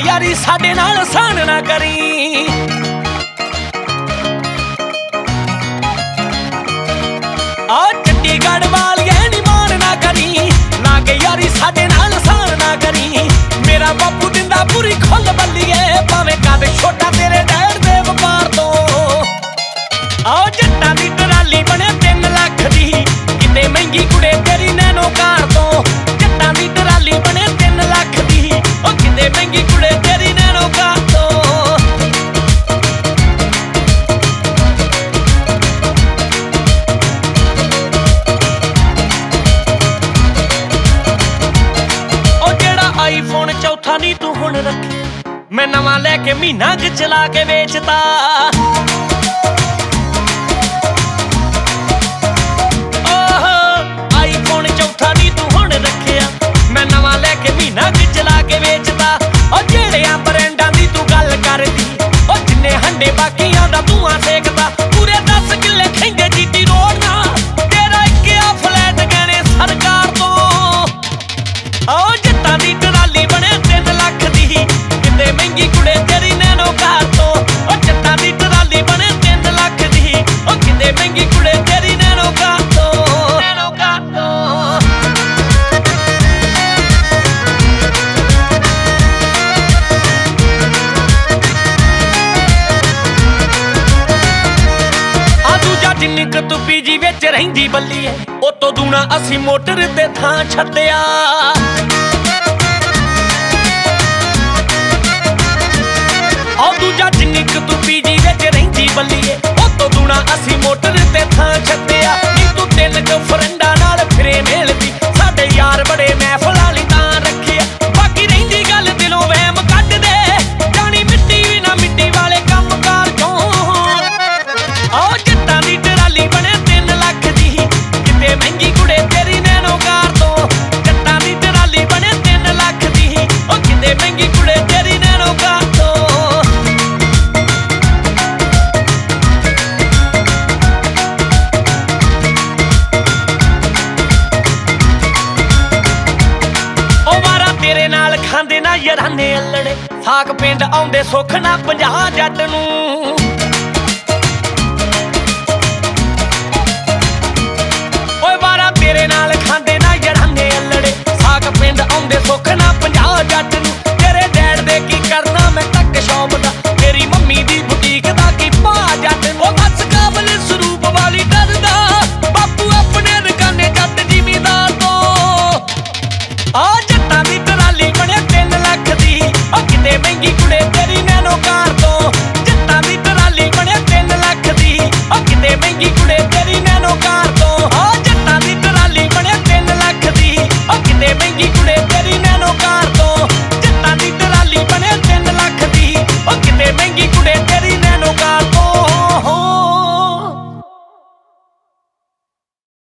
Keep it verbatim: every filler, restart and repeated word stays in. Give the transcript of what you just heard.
यारी साडे नाल सान ना करी। आ चंडीगढ़ वालिए नी मान ना करी, लागे यारी साडे नाल सान ना करी। मेरा बापू दिंदा पूरी खुल बल्लीए, भावें कद छोटा तेरे डैड दे वपार तो। आओ जट्टां दी टराली बने तीन लख दी, किते महंगी कुड़े तेरी नैनो कार तो। जट्टां दी टराली बने तीन लख दी, ओ किते महंगी कुड़े तेरी नैनो कार तो। ओ जेड़ा आईफोन चौथा नी तू हुण रखे, मैं नवां लैके महीना क चला के वेचता। महीना कि चला के वेचदा, और जेड़ियां ब्रांडां दी तू गल करदी, और जिन्ने हंडे बाकियां दा धुआं सेकदा। पूरे दस किले खैंदे जीटी रोड ना, तेरा इक्किया फ्लैट गहने सरकार तो। आओ जट्टां दी टराली बने तीन लख दी, किते महंगी कुड़े तेरी नैनो कार तो। और जट्टां दी टराली बने तीन लख दी, और किते महंगी कुड़े तेरी नैनो कार तो। नैनो कार तो जिन्नी क तू पीजी विच रहिंदी बल्लीए, ओ तो दूना असी मोटर ते थां छड्डिया। ओ दूजा जिन्नी क तू पीजी विच रहिंदी बल्लीए, ओ तो दूना असी मोटर ते थां छड्डिया। नी तू तिन क फ्रेंडां नाल फिरे मेलदी, साडे यार बड़े महफिल वाली तां रखिया। बाकी रहिंदी गल दिलों वहम कढ दे, जानी मिट्टी भी ना मिट्टी वाले कम कार चों। ओ जट्टां दी टराली बने तीन लख दी, किते महंगी कुड़े तेरी नैनो कार तो। जट्टां दी टराली बने तीन लख दी, ओ किते महंगी कुड़े तेरी नैनो कार तो। ओ वारा तेरे नाल खांदे ना यराने अल्लड़े, साक पिंड आउंदे सुख ना पंजाह जट नूं। तेरे नाल खांदे ना यराने अल्लड़े, साक पिंड आउंदे सुख ना पंजाह जट नूं। तेरे डैड दे की करना मैं टक शॉप दा,